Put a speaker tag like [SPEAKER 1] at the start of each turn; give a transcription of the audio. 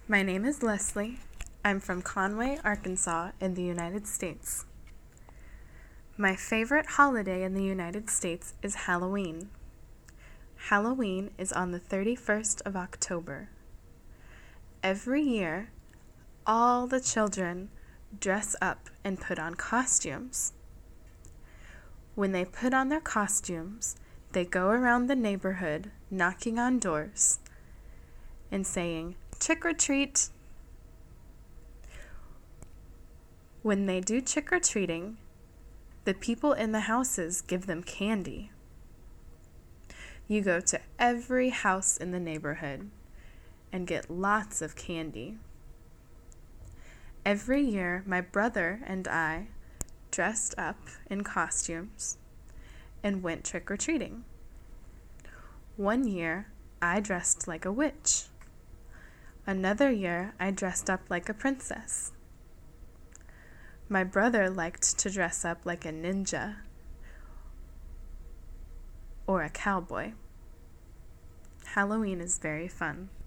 [SPEAKER 1] My name is Leslie. I'm from Conway, Arkansas, in the United States. My favorite holiday in the United States is Halloween. Halloween is on the 31st of October. Every year, all the children dress up and put on costumes. When they put on their costumes, they go around the neighborhood knocking on doors and saying, "Trick or treat." When they do trick or treating, the people in the houses give them candy. You go to every house in the neighborhood and get lots of candy. Every year, my brother and I dressed up in costumes and went trick or treating. One year, I dressed like a witch. Another year, I dressed up like a princess. My brother liked to dress up like a ninja or a cowboy. Halloween is very fun.